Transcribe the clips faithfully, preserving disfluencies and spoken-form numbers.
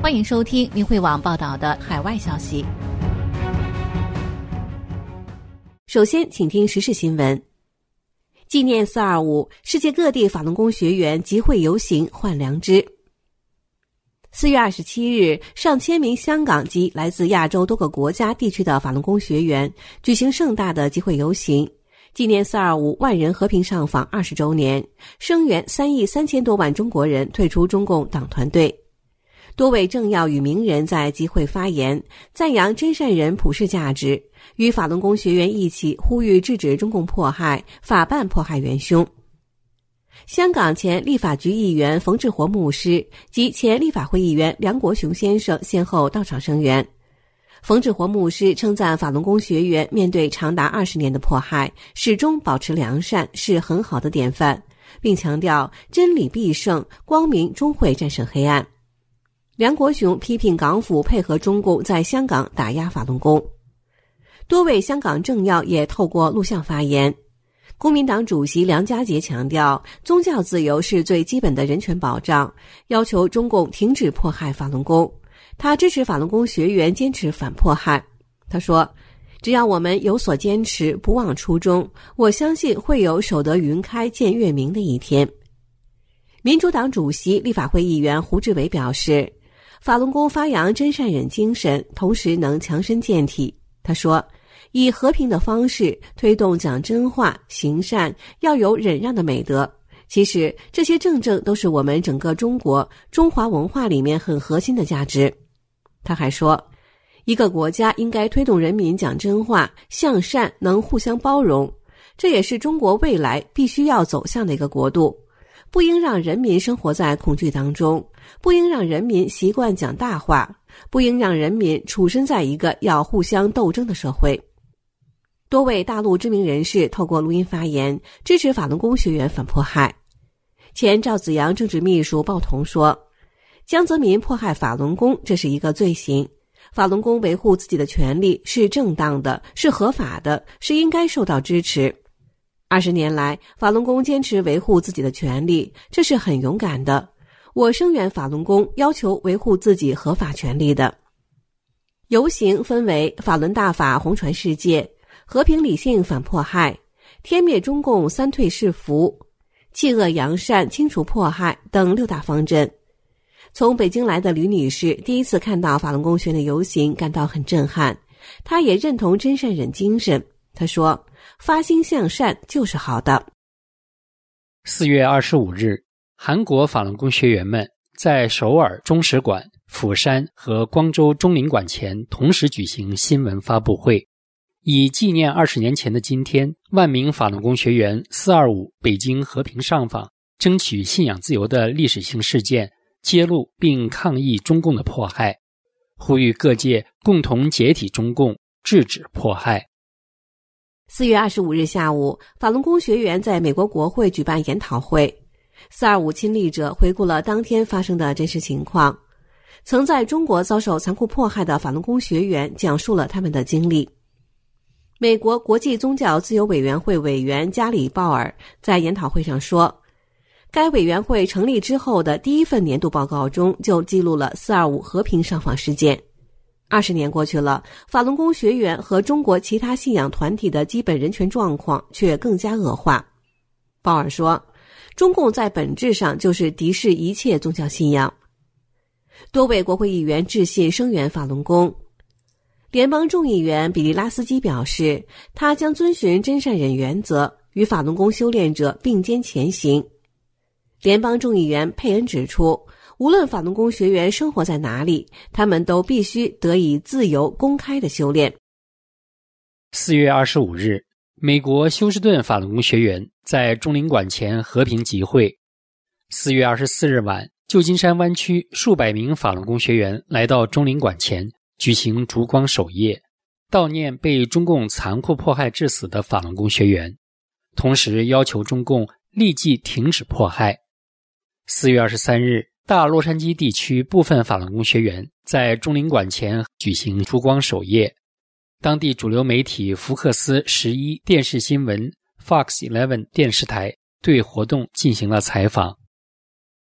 欢迎收听明慧网报道的海外消息。首先请听时事新闻。纪念四二五，世界各地法轮功学员集会游行换良知。四月二十七日，上千名香港及来自亚洲多个国家地区的法轮功学员举行盛大的集会游行，纪念四二五万人和平上访二十周年，声援三亿三千多万中国人退出中共党团队。多位政要与名人在集会发言，赞扬真善人普世价值，与法轮功学员一起呼吁制止中共迫害，法办迫害元凶。香港前立法局议员冯志活牧师及前立法会议员梁国雄先生先后到场声援。冯志活牧师称赞法轮功学员面对长达二十年的迫害，始终保持良善，是很好的典范，并强调真理必胜，光明终会战胜黑暗。梁国雄批评港府配合中共在香港打压法轮功。多位香港政要也透过录像发言。公民党主席梁家杰强调，宗教自由是最基本的人权保障，要求中共停止迫害法轮功。他支持法轮功学员坚持反迫害。他说，只要我们有所坚持，不忘初衷，我相信会有守得云开见月明的一天。民主党主席立法会议员胡志伟表示，法轮功发扬真善忍精神，同时能强身健体。他说，以和平的方式推动讲真话、行善，要有忍让的美德。其实这些正正都是我们整个中国中华文化里面很核心的价值。他还说，一个国家应该推动人民讲真话、向善，能互相包容，这也是中国未来必须要走向的一个国度。不应让人民生活在恐惧当中，不应让人民习惯讲大话，不应让人民处身在一个要互相斗争的社会。多位大陆知名人士透过录音发言，支持法轮功学员反迫害。前赵紫阳政治秘书鲍彤说，江泽民迫害法轮功，这是一个罪行。法轮功维护自己的权利是正当的，是合法的，是应该受到支持。二十年来，法轮功坚持维护自己的权利，这是很勇敢的。我声援法轮功要求维护自己合法权利的。游行分为法轮大法红传世界、和平理性反迫害、天灭中共三退是福、弃恶扬善清除迫害等六大方针。从北京来的吕女士第一次看到法轮功学员的游行，感到很震撼。她也认同真善忍精神。她说，发心向善就是好的。 四月二十五日，韩国法轮功学员们在首尔中使馆、釜山和光州中领馆前同时举行新闻发布会，以纪念二十年前的今天，万名法轮功学员四二五北京和平上访，争取信仰自由的历史性事件，揭露并抗议中共的迫害，呼吁各界共同解体中共，制止迫害。 四月二十五日下午，法轮功学员在美国国会举办研讨会。四二五亲历者回顾了当天发生的真实情况。曾在中国遭受残酷迫害的法轮功学员讲述了他们的经历。美国国际宗教自由委员会委员加里·鲍尔在研讨会上说，该委员会成立之后的第一份年度报告中就记录了四二五和平上访事件。二十年过去了，法轮功学员和中国其他信仰团体的基本人权状况却更加恶化。鲍尔说，中共在本质上就是敌视一切宗教信仰。多位国会议员致信声援法轮功。联邦众议员比利拉斯基表示，他将遵循真善忍原则，与法轮功修炼者并肩前行。联邦众议员佩恩指出，无论法轮功学员生活在哪里，他们都必须得以自由公开的修炼。 四月二十五日，美国休斯顿法轮功学员在中领馆前和平集会。四月二十四日晚，旧金山湾区数百名法轮功学员来到中领馆前举行烛光守夜，悼念被中共残酷迫害致死的法轮功学员，同时要求中共立即停止迫害。四月二十三日，大洛杉矶地区部分法轮功学员在中领馆前举行烛光守夜。当地主流媒体福克斯十一电视新闻 Fox 十一 电视台对活动进行了采访。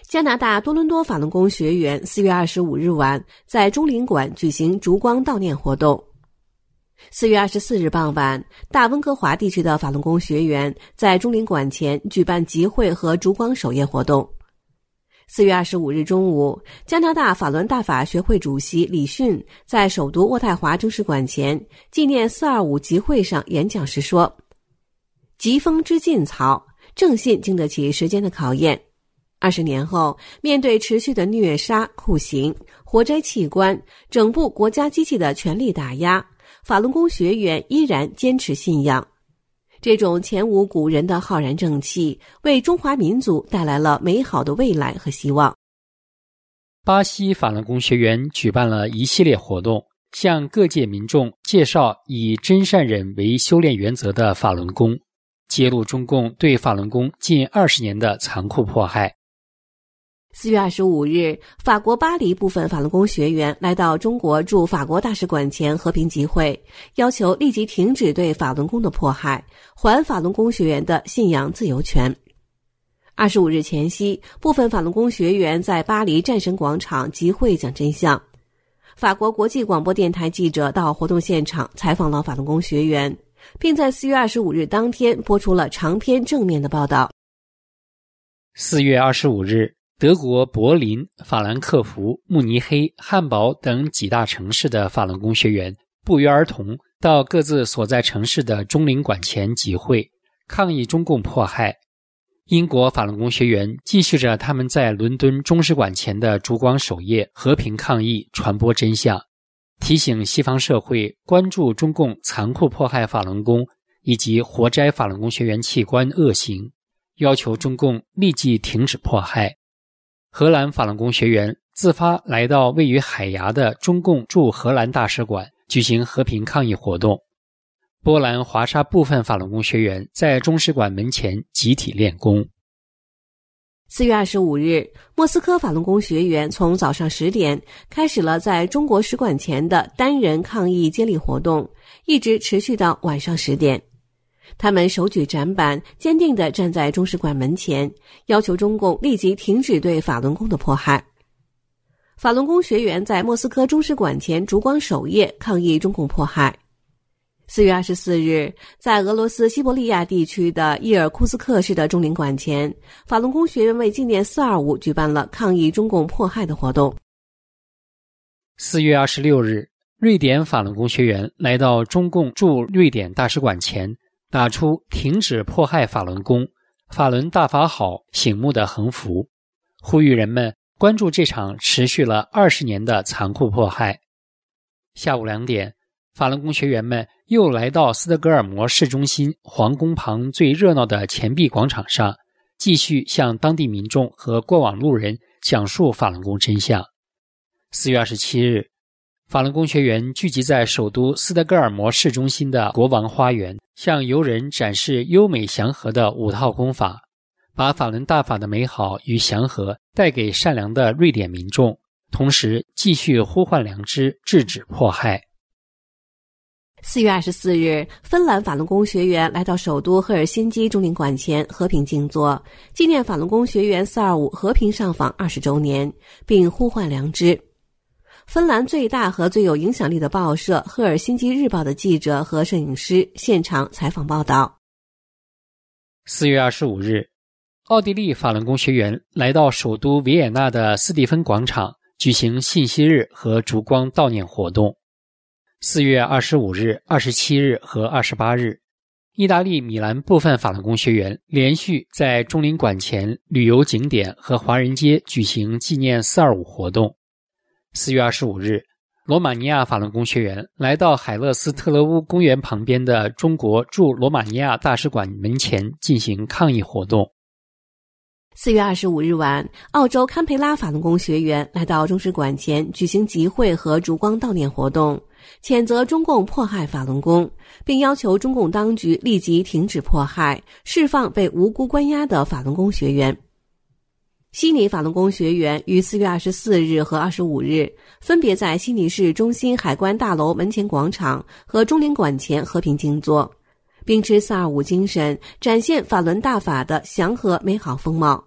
加拿大多伦多法轮功学员四月二十五日晚在中领馆举行烛光悼念活动。四月二十四日傍晚，大温哥华地区的法轮功学员在中领馆前举办集会和烛光守夜活动。四月二十五日中午，加拿大法轮大法学会主席李迅在首都渥太华领事馆前纪念四二五集会上演讲时说：疾风知劲草，正信经得起时间的考验。二十年后，面对持续的虐杀、酷刑、活摘器官、整部国家机器的全力打压，法轮功学员依然坚持信仰。这种前无古人的浩然正气，为中华民族带来了美好的未来和希望。 巴西法轮功学员举办了一系列活动，向各界民众介绍以真善忍为修炼原则的法轮功，揭露中共对法轮功近二十年的残酷迫害。 四月二十五日，法国巴黎部分法轮功学员来到中国驻法国大使馆前和平集会，要求立即停止对法轮功的迫害，还法轮功学员的信仰自由权。二十五日前夕，部分法轮功学员在巴黎战神广场集会讲真相。法国国际广播电台记者到活动现场采访了法轮功学员，并在四月二十五日当天播出了长篇正面的报道。 四月二十五日，德国柏林、法兰克福、慕尼黑、汉堡等几大城市的法轮功学员不约而同到各自所在城市的中领馆前集会，抗议中共迫害。英国法轮功学员继续着他们在伦敦中使馆前的烛光守夜，和平抗议，传播真相，提醒西方社会关注中共残酷迫害法轮功以及活摘法轮功学员器官恶行，要求中共立即停止迫害。荷兰法轮功学员自发来到位于海牙的中共驻荷兰大使馆举行和平抗议活动。波兰华沙部分法轮功学员在中使馆门前集体练功。 四月二十五日，莫斯科法轮功学员从早上十点开始了在中国使馆前的单人抗议接力活动，一直持续到晚上十点。他们手举展板，坚定地站在中使馆门前，要求中共立即停止对法轮功的迫害。法轮功学员在莫斯科中使馆前烛光守夜，抗议中共迫害。四月二十四日，在俄罗斯西伯利亚地区的伊尔库斯克市的中领馆前，法轮功学员为纪念四二五举办了抗议中共迫害的活动。 四月二十六日，瑞典法轮功学员来到中共驻瑞典大使馆前，打出停止迫害法轮功，法轮大法好醒目的横幅，呼吁人们关注这场持续了二十年的残酷迫害。下午两点，法轮功学员们又来到斯德哥尔摩市中心皇宫旁最热闹的钱币广场上，继续向当地民众和过往路人讲述法轮功真相。四月二十七日，法轮功学员聚集在首都斯德哥尔摩市中心的国王花园，向游人展示优美祥和的五套功法，把法轮大法的美好与祥和带给善良的瑞典民众，同时继续呼唤良知，制止迫害。 四月二十四日，芬兰法轮功学员来到首都赫尔辛基中领馆前和平静坐，纪念法轮功学员四二五和平上访二十周年，并呼唤良知。芬兰最大和最有影响力的报社赫尔辛基日报的记者和摄影师现场采访报道。 四月二十五日，奥地利法轮功学员来到首都维也纳的斯蒂芬广场举行信息日和烛光悼念活动。四月二十五日、二十七日和二十八日，意大利米兰部分法轮功学员连续在中领馆前、旅游景点和华人街举行纪念四二五活动。四月二十五日，罗马尼亚法轮功学员来到海勒斯特勒乌公园旁边的中国驻罗马尼亚大使馆门前进行抗议活动。 四月二十五日晚，澳洲堪培拉法轮功学员来到中使馆前举行集会和烛光悼念活动，谴责中共迫害法轮功，并要求中共当局立即停止迫害，释放被无辜关押的法轮功学员。悉尼法轮功学员于四月二十四日和二十五日分别在悉尼市中心海关大楼门前广场和中领馆前和平静坐，秉持四二五精神，展现法轮大法的祥和美好风貌，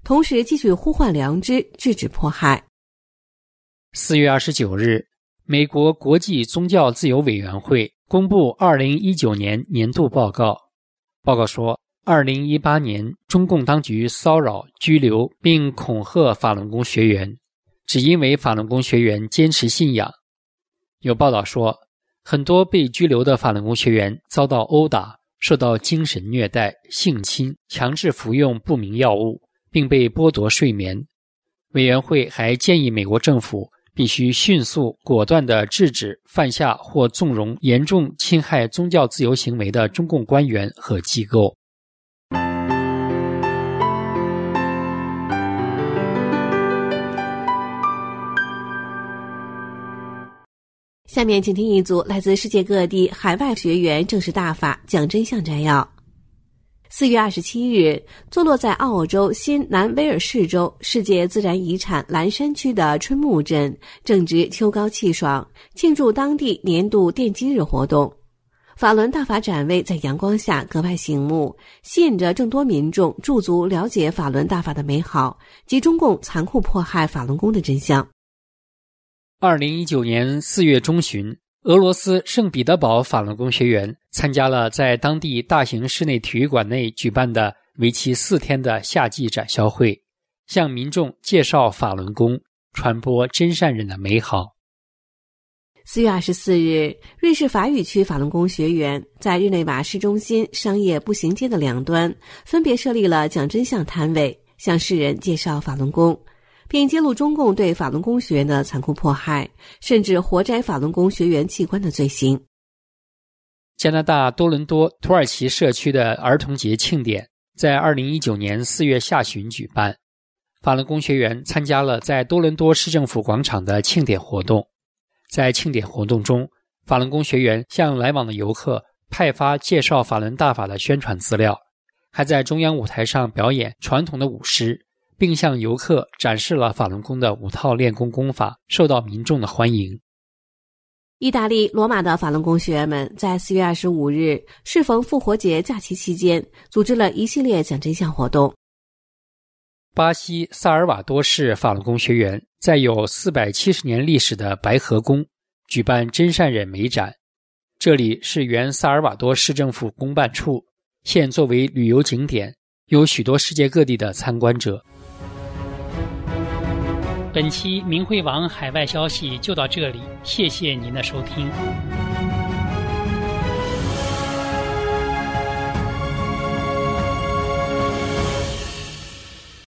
同时继续呼唤良知，制止迫害。 四月二十九日，美国国际宗教自由委员会公布二零一九年年度报告。报告说，二零一八年中共当局骚扰、拘留并恐吓法轮功学员，只因为法轮功学员坚持信仰。有报道说，很多被拘留的法轮功学员遭到殴打，受到精神虐待、性侵，强制服用不明药物，并被剥夺睡眠。委员会还建议美国政府必须迅速果断地制止犯下或纵容严重侵害宗教自由行为的中共官员和机构。 下面请听一组来自世界各地海外学员正式大法讲真相摘要。四月二十七日，坐落在澳洲新南威尔士州世界自然遗产蓝山区的春木镇正值秋高气爽，庆祝当地年度奠基日活动。法轮大法展位在阳光下格外醒目，吸引着更多民众驻足了解法轮大法的美好及中共残酷迫害法轮功的真相。 二零一九年四月中旬，俄罗斯圣彼得堡法轮功学员参加了在当地大型室内体育馆内举办的为期四天的夏季展销会，向民众介绍法轮功，传播真善忍的美好。 四月二十四日，瑞士法语区法轮功学员在日内瓦市中心商业步行街的两端分别设立了讲真相摊位，向世人介绍法轮功，并揭露中共对法轮功学员的残酷迫害，甚至活摘法轮功学员器官的罪行。 加拿大多伦多土耳其社区的儿童节庆典在二零一九年四月下旬举办，法轮功学员参加了在多伦多市政府广场的庆典活动。在庆典活动中，法轮功学员向来往的游客派发介绍法轮大法的宣传资料，还在中央舞台上表演传统的舞狮，并向游客展示了法轮功的五套练功功法，受到民众的欢迎。 意大利罗马的法轮功学员们在四月二十五日适逢复活节假期期间，组织了一系列讲真相活动。 巴西萨尔瓦多市法轮功学员在有四百七十年历史的白河宫举办真善忍美展，这里是原萨尔瓦多市政府公办处，现作为旅游景点，有许多世界各地的参观者。 本期明慧网海外消息就到这里，谢谢您的收听。